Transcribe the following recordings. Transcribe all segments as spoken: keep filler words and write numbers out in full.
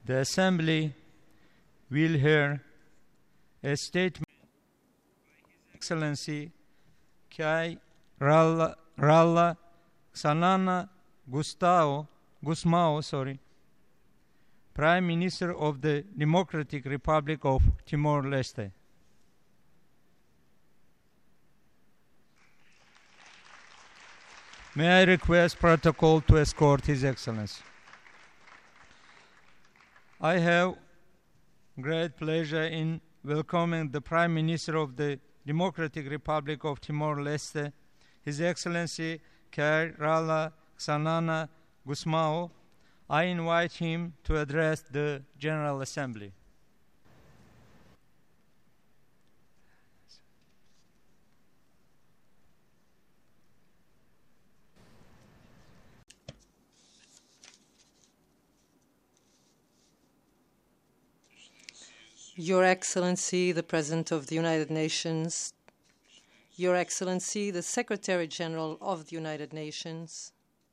The Assembly will hear a statement by His Excellency Kai Ralla, Ralla Xanana Gustavo, Gusmao, sorry, Prime Minister of the Democratic Republic of Timor-Leste. May I request protocol to escort His Excellency. I have great pleasure in welcoming the Prime Minister of the Democratic Republic of Timor-Leste, His Excellency Kai Ralla Xanana Gusmao. I invite him to address the General Assembly. Your Excellency, the President of the United Nations, Your Excellency, the Secretary General of the United Nations,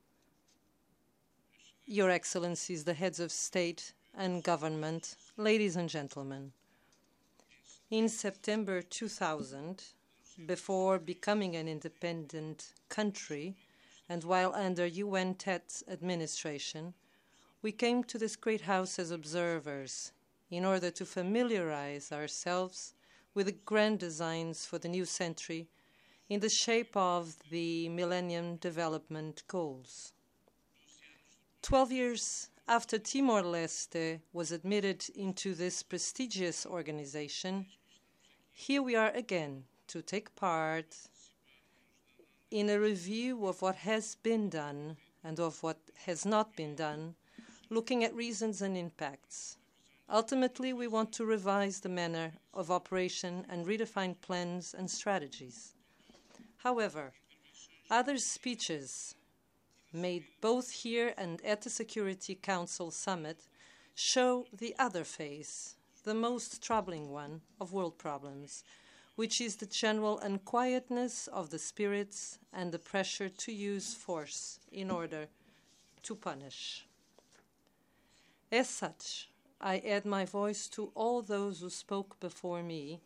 Your Excellencies, the heads of state and government, ladies and gentlemen. In September two thousand, before becoming an independent country and while under U N T E T's administration, we came to this great house as observers in order to familiarize ourselves with the grand designs for the new century in the shape of the Millennium Development Goals. Twelve years after Timor-Leste was admitted into this prestigious organization, here we are again to take part in a review of what has been done and of what has not been done, looking at reasons and impacts. Ultimately, we want to revise the manner of operation and redefine plans and strategies. However, other speeches made both here and at the Security Council Summit show the other face, the most troubling one of world problems, which is the general unquietness of the spirits and the pressure to use force in order to punish. As such, I add my voice to all those who spoke before me,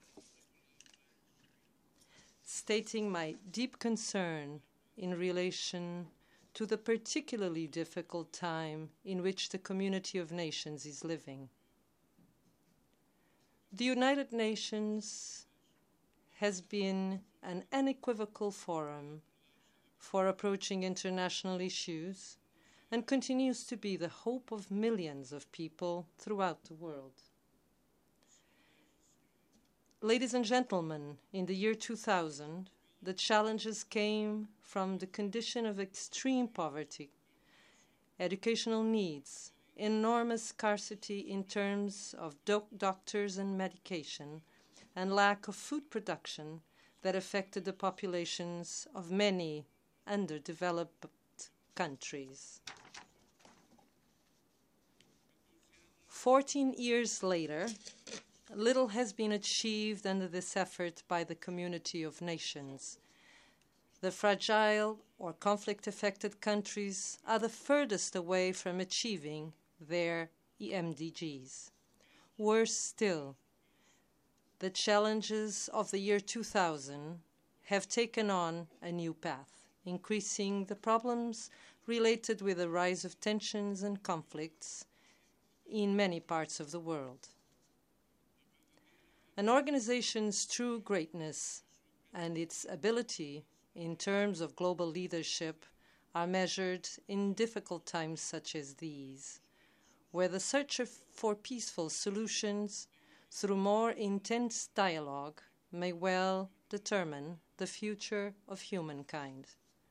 stating my deep concern in relation to the particularly difficult time in which the community of nations is living. The United Nations has been an unequivocal forum for approaching international issues and continues to be the hope of millions of people throughout the world. Ladies and gentlemen, in the year two thousand, the challenges came from the condition of extreme poverty, educational needs, enormous scarcity in terms of doc doctors and medication, and lack of food production that affected the populations of many underdeveloped countries. Fourteen years later, little has been achieved under this effort by the community of nations. The fragile or conflict-affected countries are the furthest away from achieving their M D Gs. Worse still, the challenges of the year two thousand have taken on a new path, increasing the problems related with the rise of tensions and conflicts in many parts of the world. An organization's true greatness and its ability in terms of global leadership are measured in difficult times such as these, where the search for peaceful solutions through more intense dialogue may well determine the future of humankind.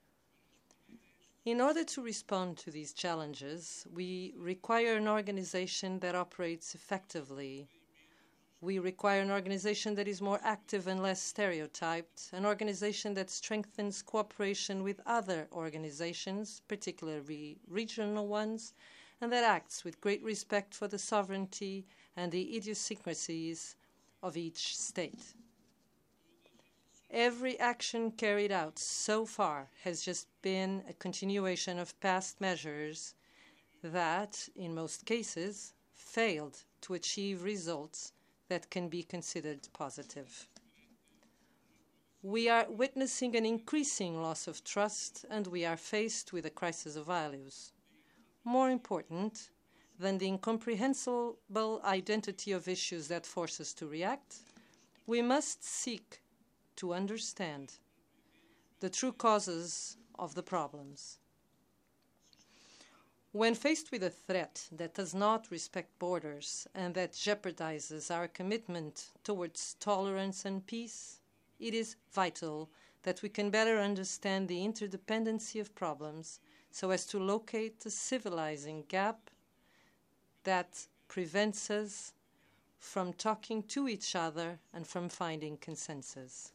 In order to respond to these challenges, we require an organization that operates effectively. We require an organization that is more active and less stereotyped, an organization that strengthens cooperation with other organizations, particularly regional ones, and that acts with great respect for the sovereignty and the idiosyncrasies of each state. Every action carried out so far has just been a continuation of past measures that, in most cases, failed to achieve results that can be considered positive. We are witnessing an increasing loss of trust, and we are faced with a crisis of values. More important than the incomprehensible identity of issues that force us to react, we must seek to understand the true causes of the problems. When faced with a threat that does not respect borders and that jeopardizes our commitment towards tolerance and peace, it is vital that we can better understand the interdependency of problems so as to locate the civilizing gap that prevents us from talking to each other and from finding consensus.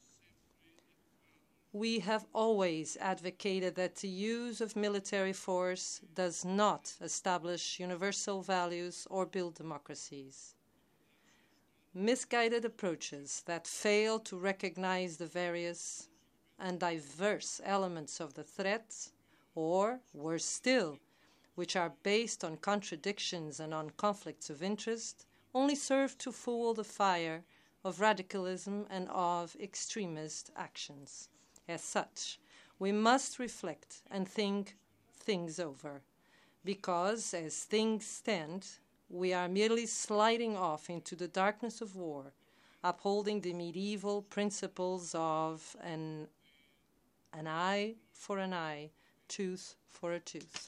We have always advocated that the use of military force does not establish universal values or build democracies. Misguided approaches that fail to recognize the various and diverse elements of the threat, or, worse still, which are based on contradictions and on conflicts of interest, only serve to fuel the fire of radicalism and of extremist actions. As such, we must reflect and think things over, because, as things stand, we are merely sliding off into the darkness of war, upholding the medieval principles of an, an eye for an eye, tooth for a tooth.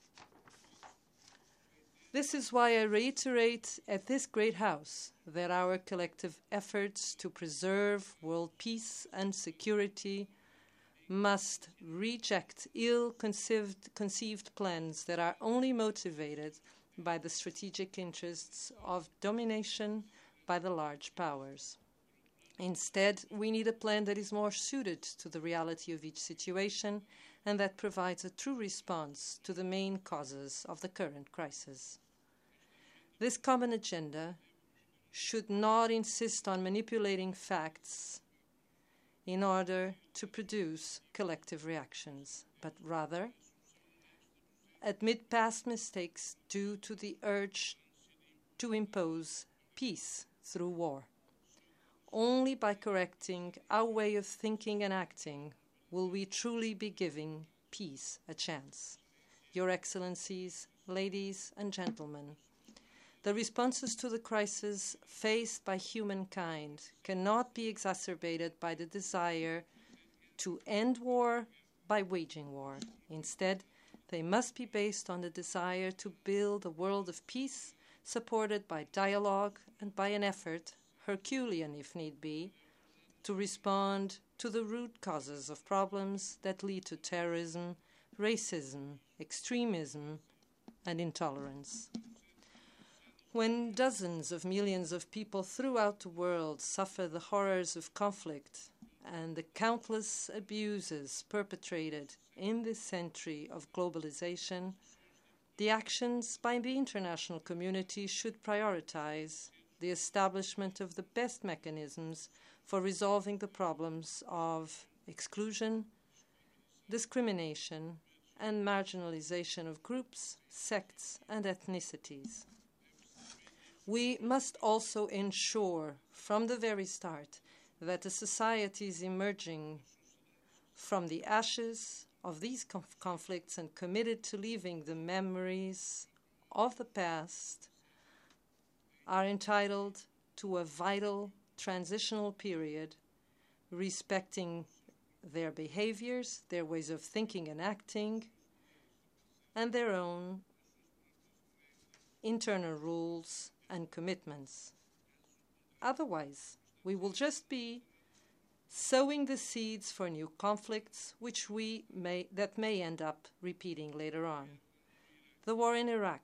This is why I reiterate at this great house that our collective efforts to preserve world peace and security must reject ill-conceived conceived plans that are only motivated by the strategic interests of domination by the large powers. Instead, we need a plan that is more suited to the reality of each situation and that provides a true response to the main causes of the current crisis. This common agenda should not insist on manipulating facts in order to produce collective reactions, but rather admit past mistakes due to the urge to impose peace through war. Only by correcting our way of thinking and acting will we truly be giving peace a chance. Your Excellencies, ladies and gentlemen, the responses to the crisis faced by humankind cannot be exacerbated by the desire to end war by waging war. Instead, they must be based on the desire to build a world of peace, supported by dialogue and by an effort, Herculean if need be, to respond to the root causes of problems that lead to terrorism, racism, extremism, and intolerance. When dozens of millions of people throughout the world suffer the horrors of conflict and the countless abuses perpetrated in this century of globalization, the actions by the international community should prioritize the establishment of the best mechanisms for resolving the problems of exclusion, discrimination, and marginalization of groups, sects, and ethnicities. We must also ensure from the very start that the societies emerging from the ashes of these conf- conflicts and committed to leaving the memories of the past are entitled to a vital transitional period, respecting their behaviors, their ways of thinking and acting, and their own internal rules and commitments. Otherwise, we will just be sowing the seeds for new conflicts which we may, that may end up repeating later on. The war in Iraq,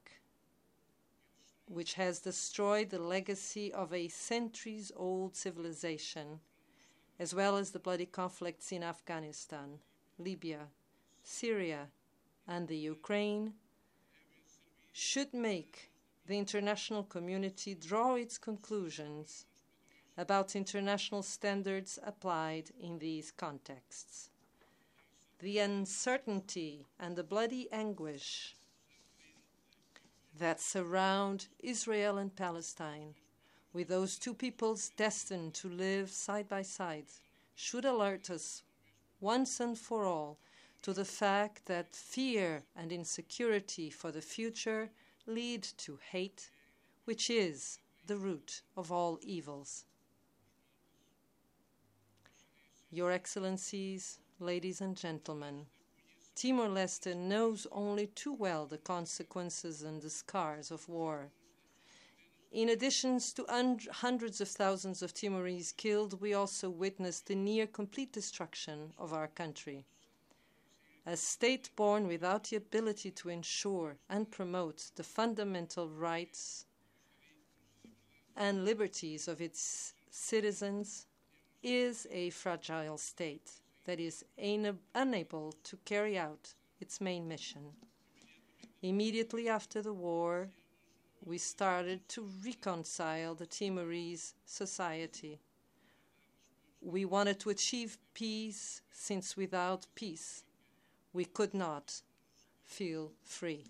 which has destroyed the legacy of a centuries-old civilization, as well as the bloody conflicts in Afghanistan, Libya, Syria, and the Ukraine, should make the international community draw its conclusions about international standards applied in these contexts. The uncertainty and the bloody anguish that surround Israel and Palestine, with those two peoples destined to live side by side, should alert us once and for all to the fact that fear and insecurity for the future lead to hate, which is the root of all evils. Your Excellencies, ladies and gentlemen, Timor-Leste knows only too well the consequences and the scars of war. In addition to un- hundreds of thousands of Timorese killed, we also witnessed the near complete destruction of our country. A state born without the ability to ensure and promote the fundamental rights and liberties of its citizens is a fragile state that is una- unable to carry out its main mission. Immediately after the war, we started to reconcile the Timorese society. We wanted to achieve peace, since without peace, we could not feel free.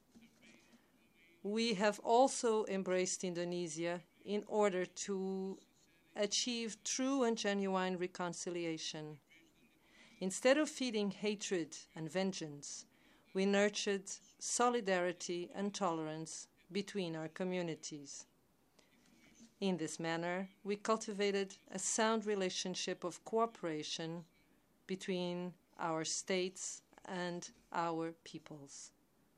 We have also embraced Indonesia in order to achieve true and genuine reconciliation. Instead of feeding hatred and vengeance, we nurtured solidarity and tolerance between our communities. In this manner, we cultivated a sound relationship of cooperation between our states and our peoples.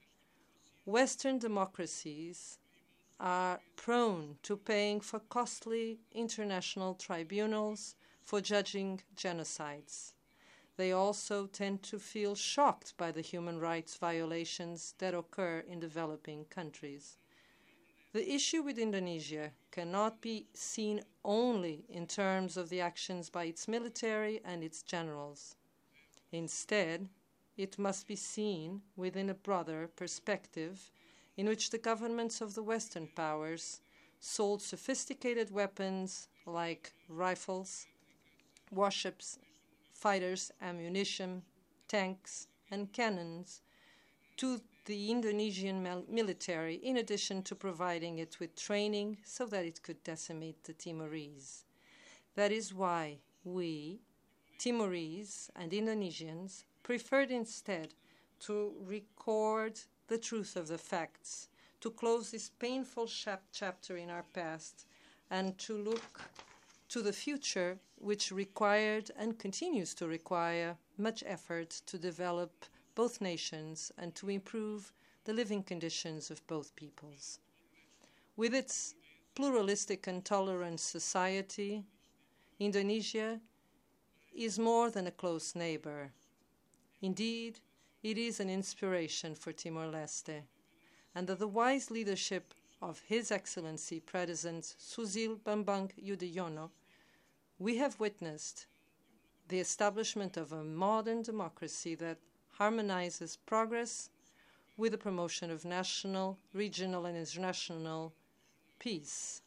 Western democracies are prone to paying for costly international tribunals for judging genocides. They also tend to feel shocked by the human rights violations that occur in developing countries. The issue with Indonesia cannot be seen only in terms of the actions by its military and its generals. Instead, it must be seen within a broader perspective in which the governments of the Western powers sold sophisticated weapons like rifles, warships, fighters, ammunition, tanks, and cannons to the Indonesian military, in addition to providing it with training so that it could decimate the Timorese. That is why we, Timorese and Indonesians, preferred instead to record the truth of the facts, to close this painful chap- chapter in our past, and to look to the future, which required and continues to require much effort to develop both nations and to improve the living conditions of both peoples. With its pluralistic and tolerant society, Indonesia is more than a close neighbor. Indeed, it is an inspiration for Timor-Leste. Under the wise leadership of His Excellency President Susilo Bambang Yudhoyono, we have witnessed the establishment of a modern democracy that harmonizes progress with the promotion of national, regional, and international peace.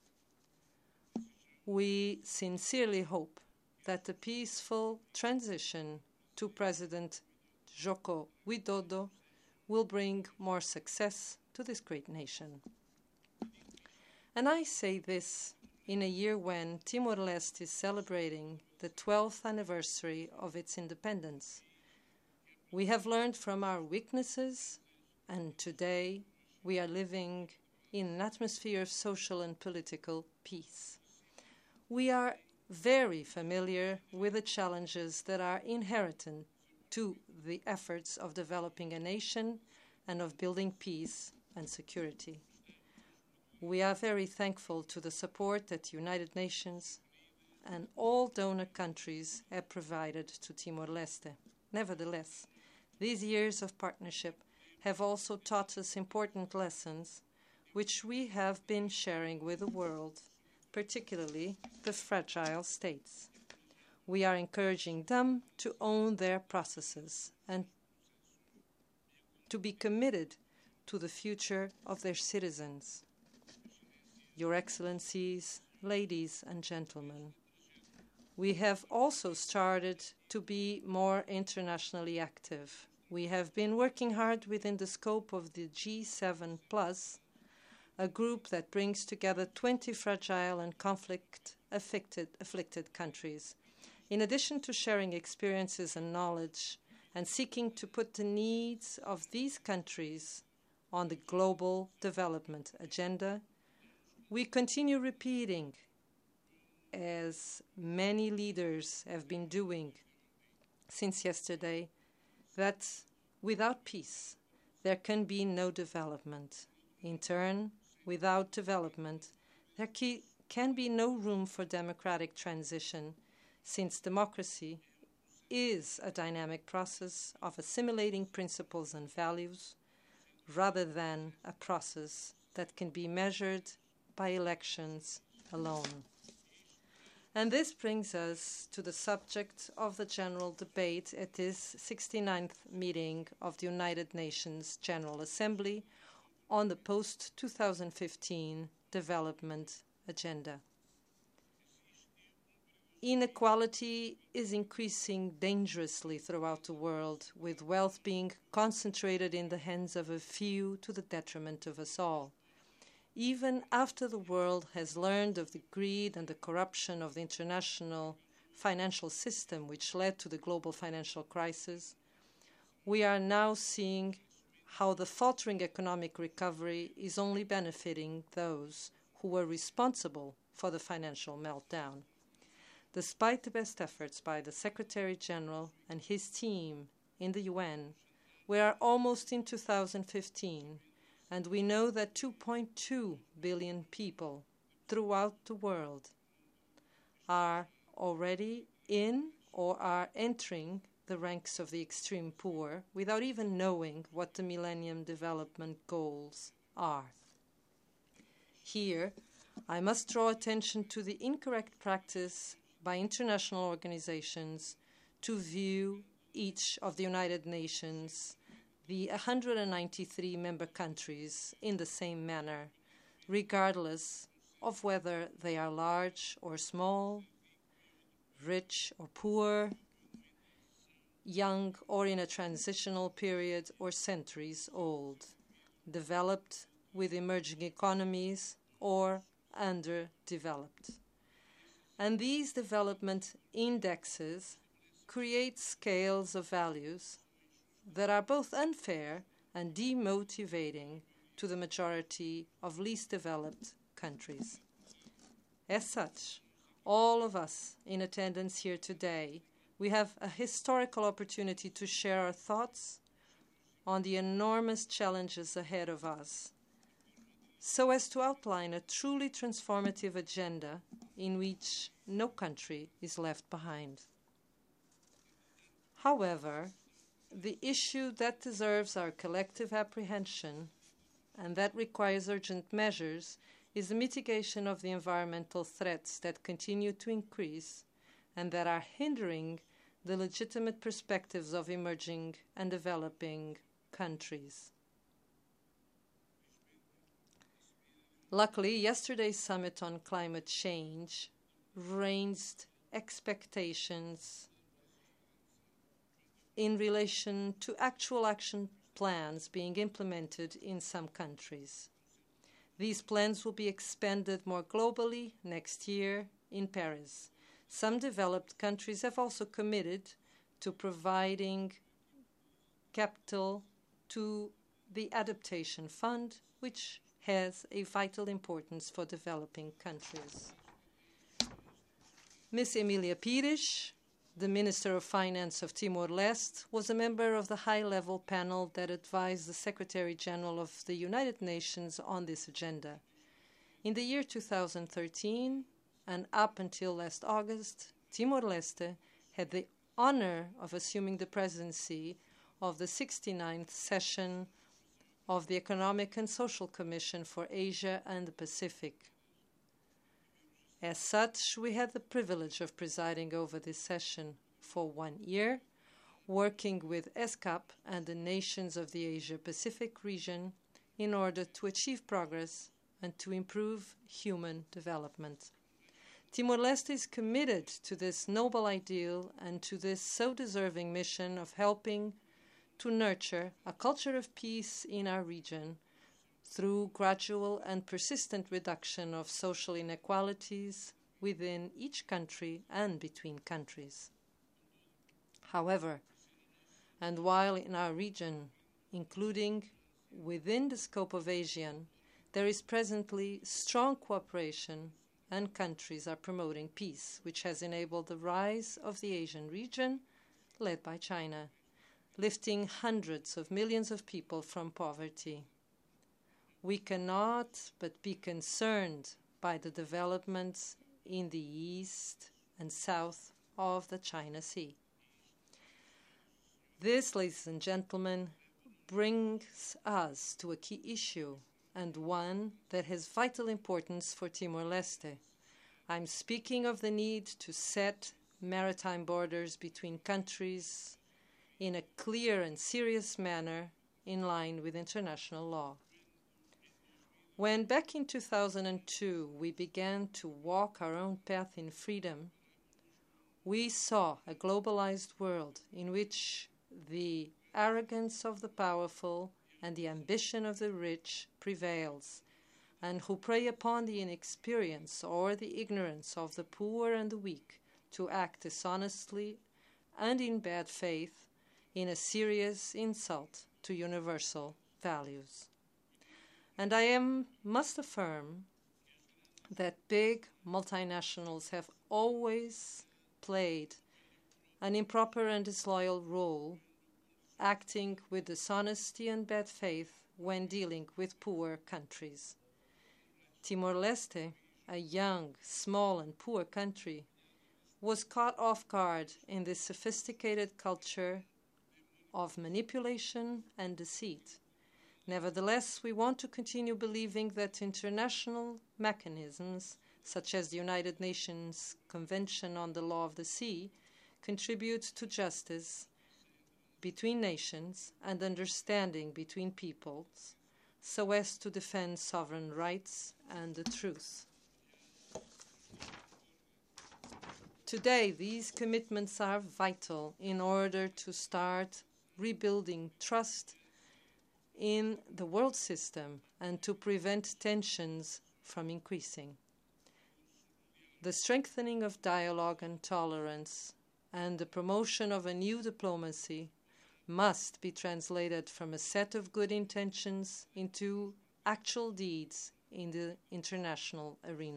We sincerely hope that the peaceful transition to President Joko Widodo will bring more success to this great nation. And I say this in a year when Timor-Leste is celebrating the twelfth anniversary of its independence. We have learned from our weaknesses, and today we are living in an atmosphere of social and political peace. We are very familiar with the challenges that are inherent to the efforts of developing a nation and of building peace and security. We are very thankful to the support that the United Nations and all donor countries have provided to Timor-Leste. Nevertheless, these years of partnership have also taught us important lessons which we have been sharing with the world, particularly the fragile states. We are encouraging them to own their processes and to be committed to the future of their citizens. Your Excellencies, ladies and gentlemen, we have also started to be more internationally active. we have been working hard within the scope of the G seven plus, a group that brings together twenty fragile and conflict-afflicted afflicted countries. In addition to sharing experiences and knowledge and seeking to put the needs of these countries on the global development agenda, we continue repeating, as many leaders have been doing since yesterday, that without peace, there can be no development. In turn, without development, there can be no room for democratic transition, since democracy is a dynamic process of assimilating principles and values, rather than a process that can be measured by elections alone. And this brings us to the subject of the general debate at this sixty-ninth meeting of the United Nations General Assembly on the post two thousand fifteen development agenda. Inequality is increasing dangerously throughout the world, with wealth being concentrated in the hands of a few to the detriment of us all. Even after the world has learned of the greed and the corruption of the international financial system which led to the global financial crisis, we are now seeing how the faltering economic recovery is only benefiting those who were responsible for the financial meltdown. Despite the best efforts by the Secretary General and his team in the U N, we are almost in two thousand fifteen, and we know that two point two billion people throughout the world are already in or are entering the ranks of the extreme poor without even knowing what the Millennium Development Goals are. Here, I must draw attention to the incorrect practice by international organizations to view each of the United Nations, the one hundred ninety-three member countries, in the same manner, regardless of whether they are large or small, rich or poor, young or in a transitional period, or centuries old, developed with emerging economies or underdeveloped. And these development indexes create scales of values that are both unfair and demotivating to the majority of least developed countries. As such, all of us in attendance here today, we have a historical opportunity to share our thoughts on the enormous challenges ahead of us, so as to outline a truly transformative agenda in which no country is left behind. However, the issue that deserves our collective apprehension and that requires urgent measures is the mitigation of the environmental threats that continue to increase and that are hindering the legitimate perspectives of emerging and developing countries. Luckily, yesterday's summit on climate change raised expectations in relation to actual action plans being implemented in some countries. These plans will be expanded more globally next year in Paris. Some developed countries have also committed to providing capital to the Adaptation Fund, which has a vital importance for developing countries. Miz Emilia Pires, the Minister of Finance of Timor-Leste, was a member of the high-level panel that advised the Secretary General of the United Nations on this agenda. In the year two thousand thirteen, and up until last August, Timor-Leste had the honor of assuming the presidency of the sixty-ninth session of the Economic and Social Commission for Asia and the Pacific. As such, we had the privilege of presiding over this session for one year, working with ESCAP and the nations of the Asia-Pacific region in order to achieve progress and to improve human development. Timor-Leste is committed to this noble ideal and to this so deserving mission of helping to nurture a culture of peace in our region through gradual and persistent reduction of social inequalities within each country and between countries. However, and while in our region, including within the scope of ASEAN, there is presently strong cooperation and countries are promoting peace, which has enabled the rise of the Asian region, led by China, lifting hundreds of millions of people from poverty. We cannot but be concerned by the developments in the east and south of the China Sea. This, ladies and gentlemen, brings us to a key issue, and one that has vital importance for Timor-Leste. I'm speaking of the need to set maritime borders between countries in a clear and serious manner in line with international law. When back in two thousand two we began to walk our own path in freedom, we saw a globalized world in which the arrogance of the powerful and the ambition of the rich prevails, and who prey upon the inexperience or the ignorance of the poor and the weak to act dishonestly and in bad faith in a serious insult to universal values. And I am, must affirm that big multinationals have always played an improper and disloyal role, acting with dishonesty and bad faith when dealing with poor countries. Timor-Leste, a young, small and poor country, was caught off guard in this sophisticated culture of manipulation and deceit. Nevertheless, we want to continue believing that international mechanisms, such as the United Nations Convention on the Law of the Sea, contribute to justice between nations and understanding between peoples, so as to defend sovereign rights and the truth. Today, these commitments are vital in order to start rebuilding trust in the world system and to prevent tensions from increasing. The strengthening of dialogue and tolerance and the promotion of a new diplomacy must be translated from a set of good intentions into actual deeds in the international arena.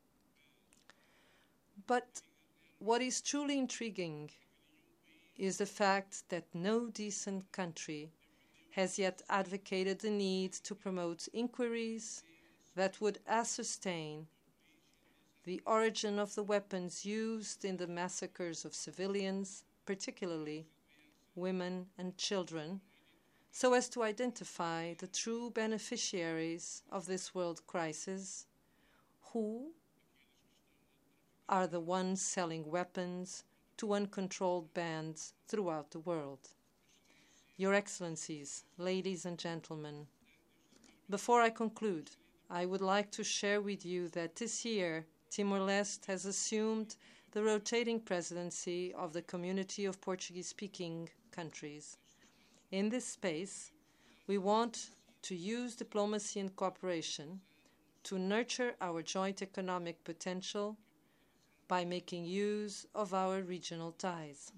But what is truly intriguing is the fact that no decent country has yet advocated the need to promote inquiries that would ascertain the origin of the weapons used in the massacres of civilians, particularly women and children, so as to identify the true beneficiaries of this world crisis, who are the ones selling weapons to uncontrolled bands throughout the world. Your Excellencies, ladies and gentlemen, before I conclude, I would like to share with you that this year Timor-Leste has assumed the rotating presidency of the Community of Portuguese-speaking countries. In this space, we want to use diplomacy and cooperation to nurture our joint economic potential by making use of our regional ties.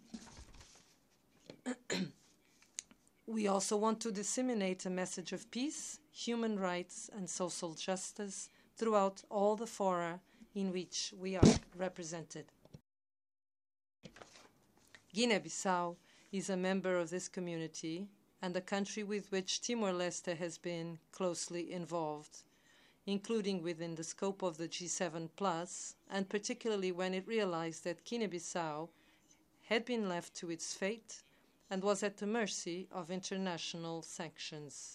We also want to disseminate a message of peace, human rights, and social justice throughout all the fora in which we are represented. Guinea-Bissau is a member of this community and a country with which Timor-Leste has been closely involved, including within the scope of the G seven plus, and particularly when it realized that Guinea-Bissau had been left to its fate and was at the mercy of international sanctions.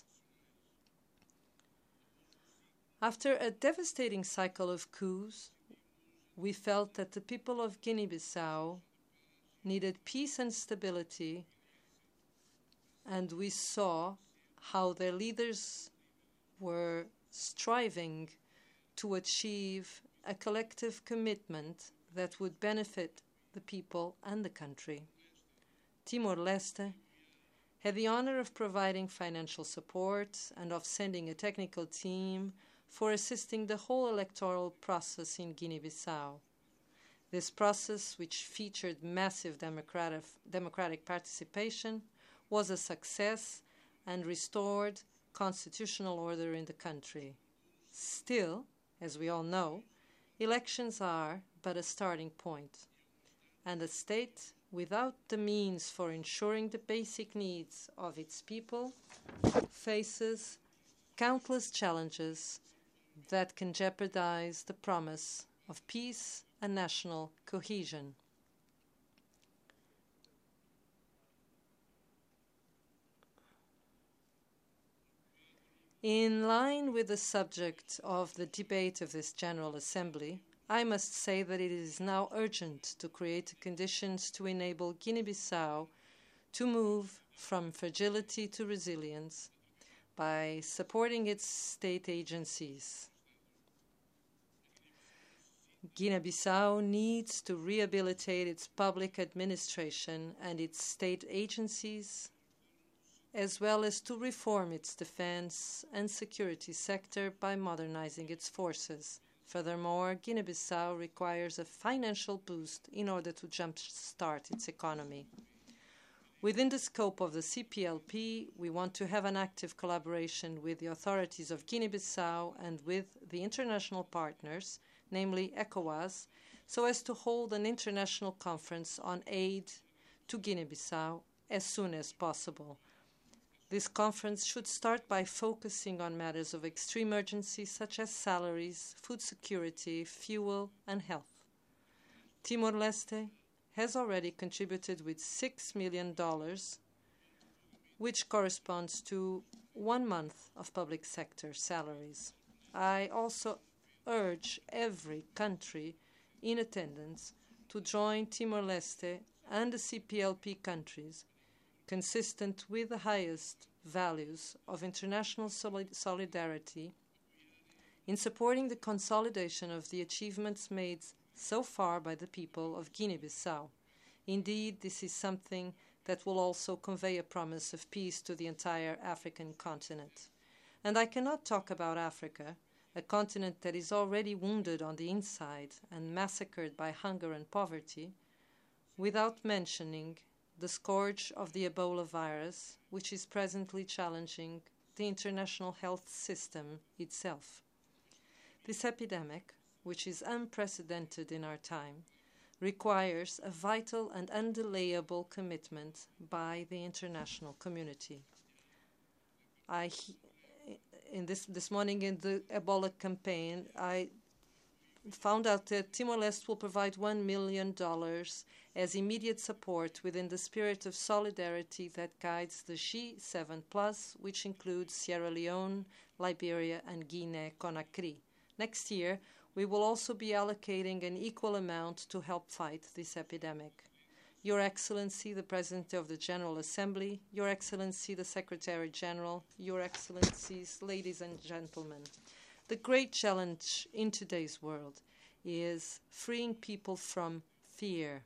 After a devastating cycle of coups, we felt that the people of Guinea-Bissau needed peace and stability, and we saw how their leaders were striving to achieve a collective commitment that would benefit the people and the country. Timor-Leste had the honor of providing financial support and of sending a technical team for assisting the whole electoral process in Guinea-Bissau. This process, which featured massive democratic, democratic participation, was a success and restored constitutional order in the country. Still, as we all know, elections are but a starting point, and a state without the means for ensuring the basic needs of its people faces countless challenges that can jeopardize the promise of peace and national cohesion. In line with the subject of the debate of this General Assembly, I must say that it is now urgent to create conditions to enable Guinea-Bissau to move from fragility to resilience by supporting its state agencies. Guinea-Bissau needs to rehabilitate its public administration and its state agencies, as well as to reform its defense and security sector by modernizing its forces. Furthermore, Guinea-Bissau requires a financial boost in order to jumpstart its economy. Within the scope of the C P L P, we want to have an active collaboration with the authorities of Guinea-Bissau and with the international partners, namely ECOWAS, so as to hold an international conference on aid to Guinea-Bissau as soon as possible. This conference should start by focusing on matters of extreme urgency such as salaries, food security, fuel, and health. Timor-Leste has already contributed with six million dollars, which corresponds to one month of public sector salaries. I also urge every country in attendance to join Timor-Leste and the C P L P countries, consistent with the highest values of international solid solidarity, in supporting the consolidation of the achievements made so far by the people of Guinea-Bissau. Indeed, this is something that will also convey a promise of peace to the entire African continent. And I cannot talk about Africa, a continent that is already wounded on the inside and massacred by hunger and poverty, without mentioning the scourge of the Ebola virus, which is presently challenging the international health system itself. This epidemic, which is unprecedented in our time, requires a vital and undelayable commitment by the international community. I, in this, this morning in the Ebola campaign, I found out that Timor-Leste will provide one million dollars as immediate support within the spirit of solidarity that guides the G seven plus, which includes Sierra Leone, Liberia, and Guinea-Conakry. Next year, we will also be allocating an equal amount to help fight this epidemic. Your Excellency, the President of the General Assembly, Your Excellency, the Secretary General, Your Excellencies, ladies and gentlemen, the great challenge in today's world is freeing people from fear.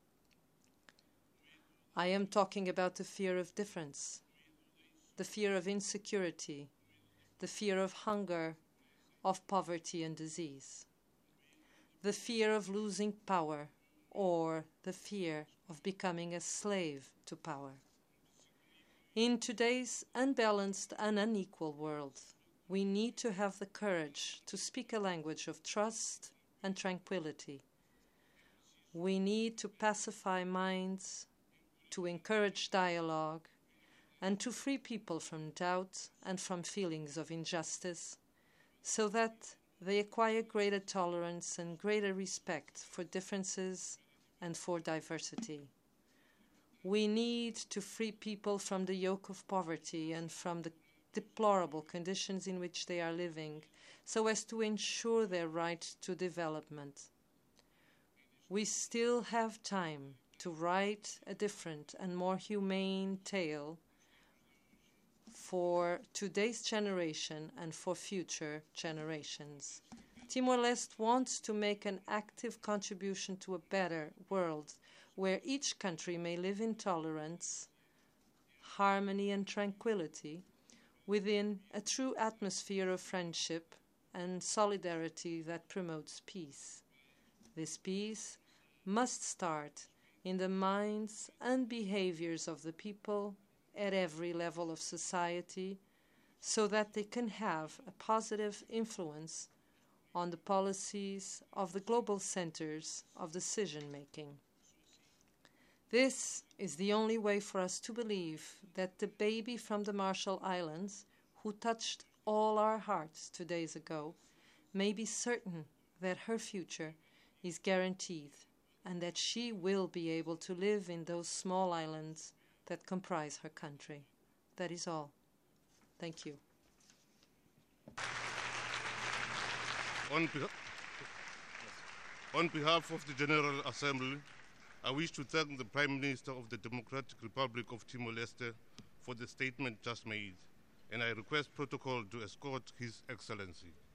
I am talking about the fear of difference, the fear of insecurity, the fear of hunger, of poverty and disease, the fear of losing power, or the fear of becoming a slave to power. In today's unbalanced and unequal world, we need to have the courage to speak a language of trust and tranquility. We need to pacify minds, to encourage dialogue, and to free people from doubt and from feelings of injustice, so that they acquire greater tolerance and greater respect for differences and for diversity. We need to free people from the yoke of poverty and from the deplorable conditions in which they are living, so as to ensure their right to development. We still have time to write a different and more humane tale for today's generation and for future generations. Timor-Leste wants to make an active contribution to a better world where each country may live in tolerance, harmony and tranquility within a true atmosphere of friendship and solidarity that promotes peace. This peace must start in the minds and behaviors of the people at every level of society, so that they can have a positive influence on the policies of the global centers of decision-making. This is the only way for us to believe that the baby from the Marshall Islands, who touched all our hearts two days ago, may be certain that her future is guaranteed and that she will be able to live in those small islands that comprise her country. That is all. Thank you. On behalf, on behalf of the General Assembly, I wish to thank the Prime Minister of the Democratic Republic of Timor-Leste for the statement just made, and I request protocol to escort His Excellency.